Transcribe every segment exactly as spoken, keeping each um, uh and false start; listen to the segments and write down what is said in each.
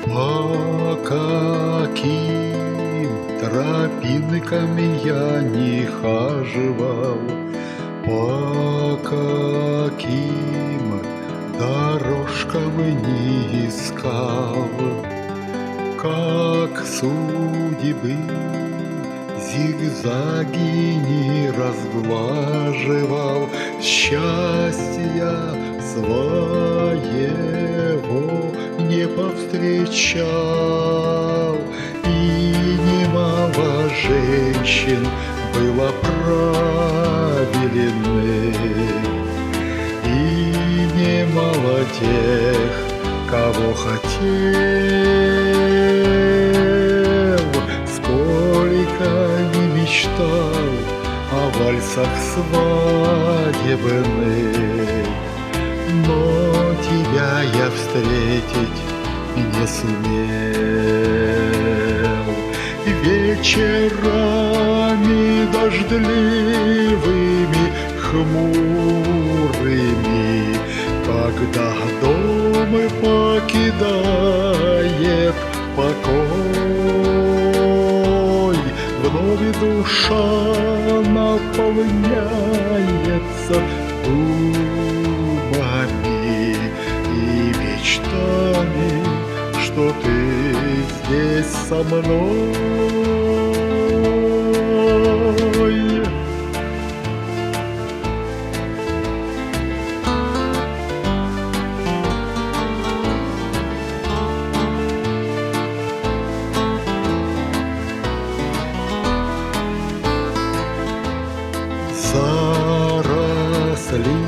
По каким тропинкам я не хаживал, по каким дорожкам не искал, как судьбы зигзаги не разглаживал, счастья своего не повстречал. И немало женщин было правильных, и немало тех, кого хотел. Сколько не мечтал о вальсах свадебных, но тебя я встретить не сумел. Вечерами дождливыми, хмурыми, когда дом покидает покой, вновь душа наполняется думами и мечтами, что ты здесь со мной. Заросли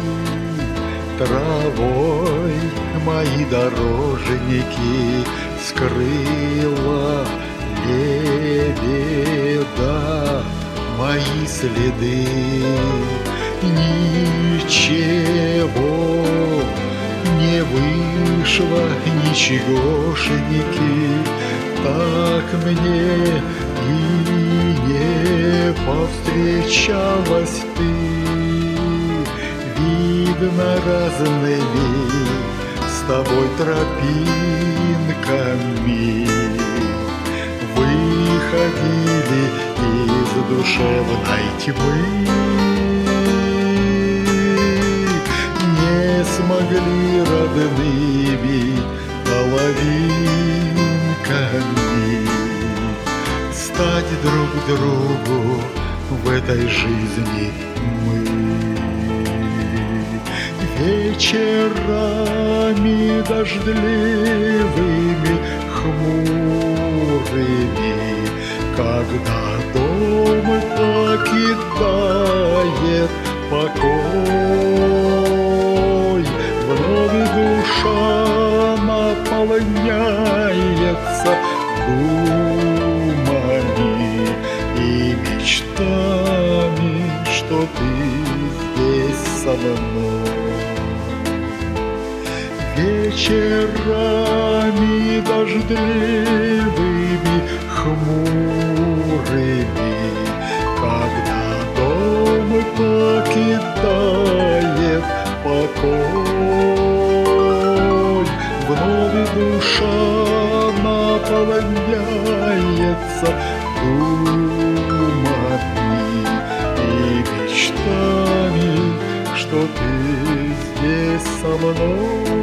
травой мои дорожники, скрыла лебеда мои следы. Ничего не вышло, ничегошеньки, так мне и не повстречалась ты. Видно, разными с тобой тропинками выходили из душевной тьмы, не смогли родными половинками стать друг другу в этой жизни мы. Вечерами дождливыми, хмурыми, когда дом покидает покой, вновь душа наполняется думами и мечтами, что ты здесь со мной. Вечерами дождливыми, хмурыми, когда дом покидает покой, вновь душа наполняется думами и мечтами, что ты здесь со мной.